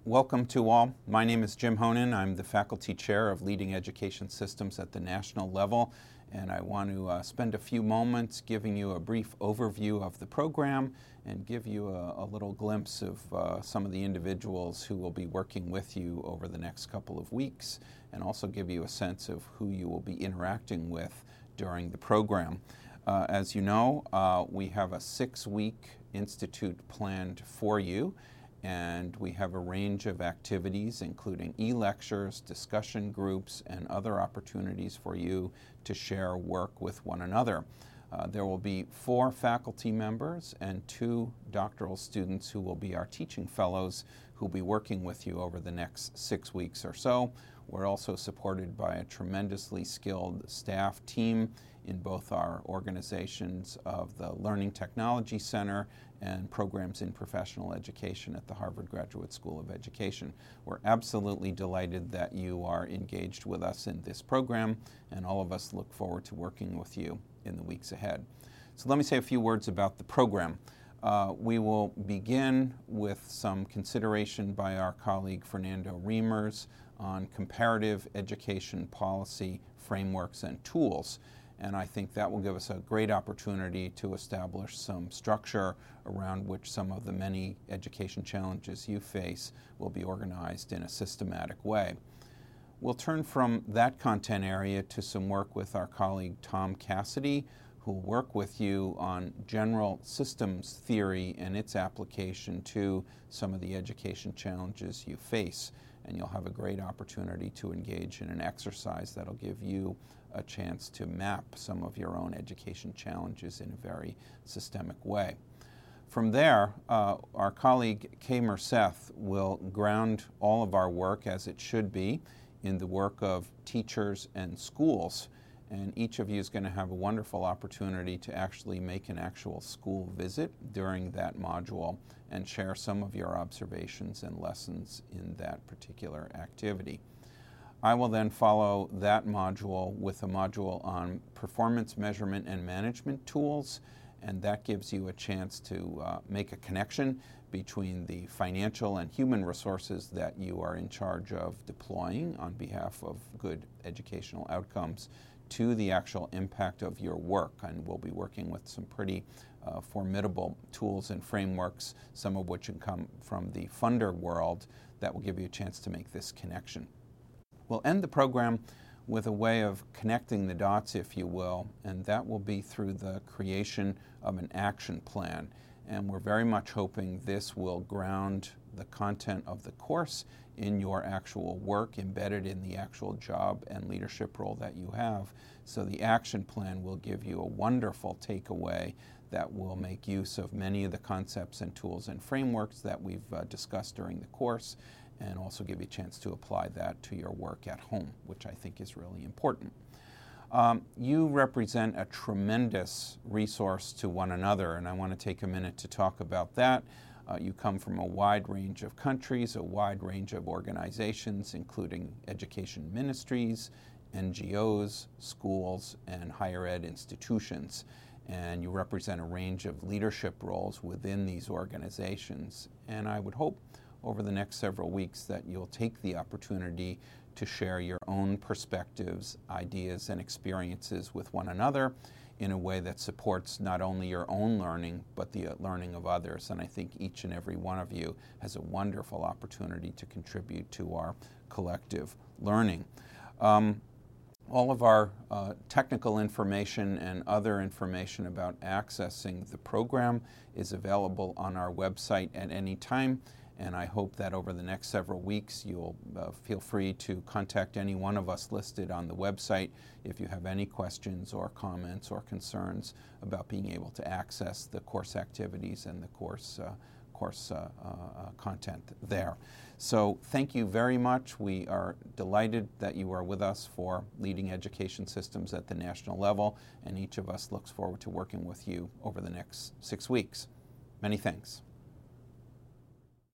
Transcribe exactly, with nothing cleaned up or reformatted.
welcome to all. My name is Jim Honan. I'm the Faculty Chair of Leading Education Systems at the national level, and I want to uh, spend a few moments giving you a brief overview of the program and give you a, a little glimpse of uh, some of the individuals who will be working with you over the next couple of weeks, and also give you a sense of who you will be interacting with during the program. Uh, as you know, uh, we have a six-week institute planned for you, and we have a range of activities including e-lectures, discussion groups, and other opportunities for you to share work with one another. Uh, there will be four faculty members and two doctoral students who will be our teaching fellows who will be working with you over the next six weeks or so. We're also supported by a tremendously skilled staff team in both our organizations of the Learning Technology Center and programs in professional education at the Harvard Graduate School of Education. We're absolutely delighted that you are engaged with us in this program, and all of us look forward to working with you in the weeks ahead. So let me say a few words about the program. Uh, we will begin with some consideration by our colleague Fernando Reimers on comparative education policy frameworks and tools. And I think that will give us a great opportunity to establish some structure around which some of the many education challenges you face will be organized in a systematic way. We'll turn from that content area to some work with our colleague Tom Cassidy, who will work with you on general systems theory and its application to some of the education challenges you face. And you'll have a great opportunity to engage in an exercise that'll give you a chance to map some of your own education challenges in a very systemic way. From there, uh, our colleague Kay Merseth will ground all of our work, as it should be, in the work of teachers and schools. And each of you is going to have a wonderful opportunity to actually make an actual school visit during that module and share some of your observations and lessons in that particular activity. I will then follow that module with a module on performance measurement and management tools, and that gives you a chance to uh, make a connection between the financial and human resources that you are in charge of deploying on behalf of good educational outcomes to the actual impact of your work. And we'll be working with some pretty uh, formidable tools and frameworks, some of which come from the funder world, that will give you a chance to make this connection. We'll end the program with a way of connecting the dots, if you will, and that will be through the creation of an action plan. And we're very much hoping this will ground the content of the course in your actual work, embedded in the actual job and leadership role that you have. So the action plan will give you a wonderful takeaway that will make use of many of the concepts and tools and frameworks that we've uh, discussed during the course, and also give you a chance to apply that to your work at home, which I think is really important. Um, you represent a tremendous resource to one another, and I want to take a minute to talk about that. Uh, you come from a wide range of countries, a wide range of organizations, including education ministries, N G Os, schools, and higher ed institutions. And you represent a range of leadership roles within these organizations. And I would hope over the next several weeks that you'll take the opportunity to share your own perspectives, ideas, and experiences with one another in a way that supports not only your own learning, but the learning of others. And I think each and every one of you has a wonderful opportunity to contribute to our collective learning. Um, all of our uh, technical information and other information about accessing the program is available on our website at any time. And I hope that over the next several weeks you'll uh, feel free to contact any one of us listed on the website if you have any questions or comments or concerns about being able to access the course activities and the course, uh, course uh, uh, content there. So thank you very much. We are delighted that you are with us for Leading Education Systems at the national level, and each of us looks forward to working with you over the next six weeks. Many thanks.